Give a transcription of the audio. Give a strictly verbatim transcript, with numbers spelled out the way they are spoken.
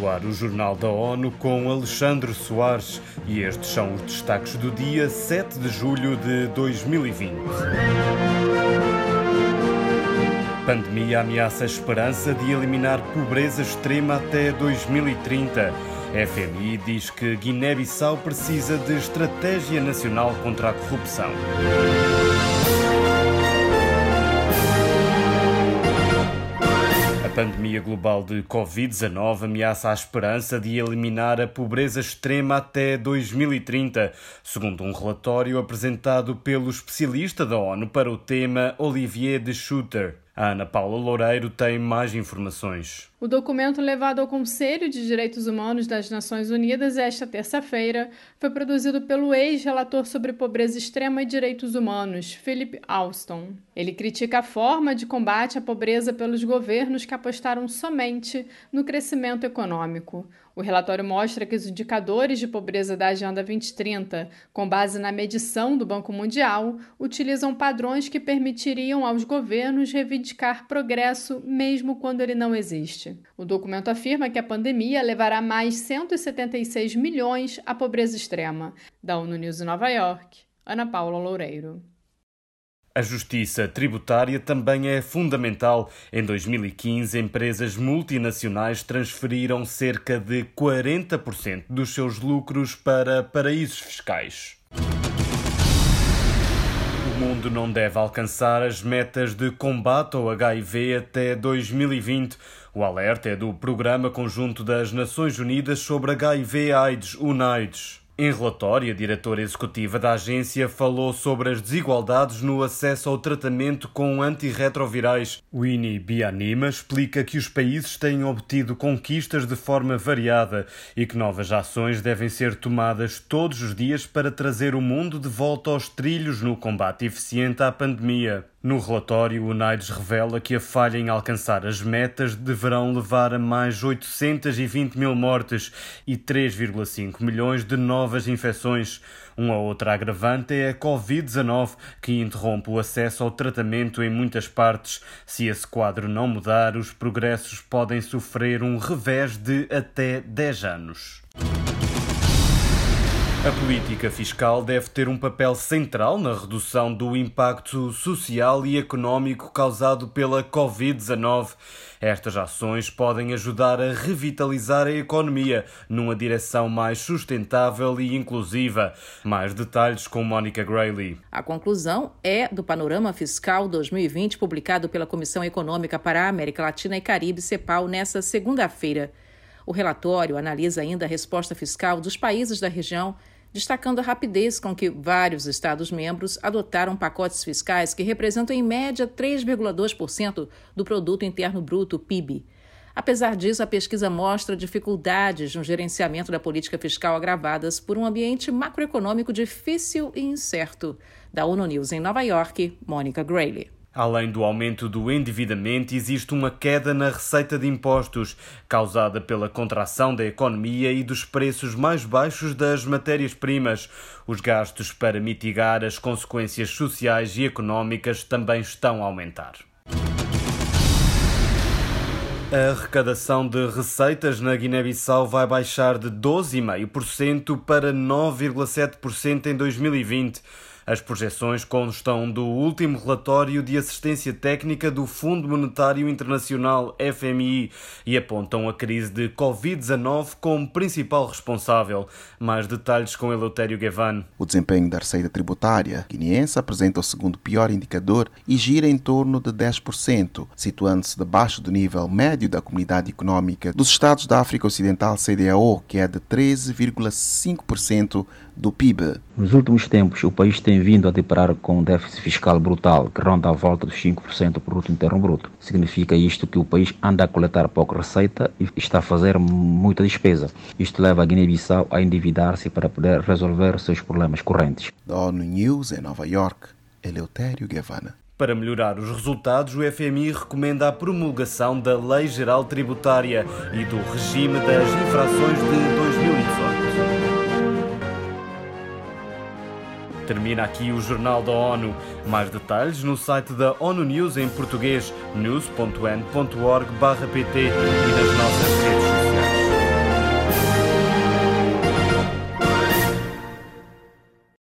ar o Jornal da ONU com Alexandre Soares e estes são os destaques do dia sete de julho de dois mil e vinte. Pandemia ameaça a esperança de eliminar pobreza extrema até dois mil e trinta. A F M I diz que Guiné-Bissau precisa de estratégia nacional contra a corrupção. A pandemia global de covid dezanove ameaça a esperança de eliminar a pobreza extrema até dois mil e trinta, segundo um relatório apresentado pelo especialista da ONU para o tema, Olivier de Schutter. A Ana Paula Loureiro tem mais informações. O documento levado ao Conselho de Direitos Humanos das Nações Unidas esta terça-feira foi produzido pelo ex-relator sobre pobreza extrema e direitos humanos, Philip Alston. Ele critica a forma de combate à pobreza pelos governos que apostaram somente no crescimento econômico. O relatório mostra que os indicadores de pobreza da Agenda vinte trinta, com base na medição do Banco Mundial, utilizam padrões que permitiriam aos governos reivindicar progresso mesmo quando ele não existe. O documento afirma que a pandemia levará mais cento e setenta e seis milhões à pobreza extrema. Da ONU News em Nova York, Ana Paula Loureiro. A justiça tributária também é fundamental. Em dois mil e quinze, empresas multinacionais transferiram cerca de quarenta por cento dos seus lucros para paraísos fiscais. O mundo não deve alcançar as metas de combate ao H I V até dois mil e vinte. O alerta é do Programa Conjunto das Nações Unidas sobre H I V/AIDS, UNAIDS. Em relatório, a diretora executiva da agência falou sobre as desigualdades no acesso ao tratamento com antirretrovirais. Winnie Bianima explica que os países têm obtido conquistas de forma variada e que novas ações devem ser tomadas todos os dias para trazer o mundo de volta aos trilhos no combate eficiente à pandemia. No relatório, o UNAIDS revela que a falha em alcançar as metas deverão levar a mais oitocentos e vinte mil mortes e três vírgula cinco milhões de novas infecções. Uma outra agravante é a covid dezanove, que interrompe o acesso ao tratamento em muitas partes. Se esse quadro não mudar, os progressos podem sofrer um revés de até dez anos. A política fiscal deve ter um papel central na redução do impacto social e económico causado pela covid dezanove. Estas ações podem ajudar a revitalizar a economia numa direção mais sustentável e inclusiva. Mais detalhes com Mónica Grayley. A conclusão é do Panorama Fiscal dois mil e vinte, publicado pela Comissão Econômica para a América Latina e Caribe, CEPAL, nesta segunda-feira. O relatório analisa ainda a resposta fiscal dos países da região, destacando a rapidez com que vários Estados-membros adotaram pacotes fiscais que representam em média três vírgula dois por cento do Produto Interno Bruto, P I B. Apesar disso, a pesquisa mostra dificuldades no gerenciamento da política fiscal agravadas por um ambiente macroeconômico difícil e incerto. Da ONU News em Nova York, Mônica Grayley. Além do aumento do endividamento, existe uma queda na receita de impostos, causada pela contração da economia e dos preços mais baixos das matérias-primas. Os gastos para mitigar as consequências sociais e económicas também estão a aumentar. A arrecadação de receitas na Guiné-Bissau vai baixar de doze vírgula cinco por cento para nove vírgula sete por cento em dois mil e vinte. As projeções constam do último relatório de assistência técnica do Fundo Monetário Internacional, F M I, e apontam a crise de covid dezanove como principal responsável. Mais detalhes com Eleutério Gavan. O desempenho da receita tributária guineense apresenta o segundo pior indicador e gira em torno de dez por cento, situando-se debaixo do nível médio da Comunidade Económica dos Estados da África Ocidental, C D A O, que é de treze vírgula cinco por cento do P I B. Nos últimos tempos, o país tem vindo a deparar com um déficit fiscal brutal, que ronda a volta dos cinco por cento do produto interno bruto. Significa isto que o país anda a coletar pouca receita e está a fazer muita despesa. Isto leva a Guiné-Bissau a endividar-se para poder resolver seus problemas correntes. Da ONU News em Nova York, Eleutério Gavan. Para melhorar os resultados, o F M I recomenda a promulgação da Lei Geral Tributária e do regime das infrações de dois mil e dezoito. Termina aqui o Jornal da ONU. Mais detalhes no site da ONU News em português, news ponto n ponto org barra p t e nas nossas redes